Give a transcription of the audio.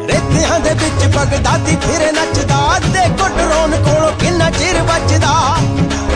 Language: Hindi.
रेतियां दे विच बगदादी फिरे नचदा, देखो ड्रोन कोलों किन्ना चिर बचदा।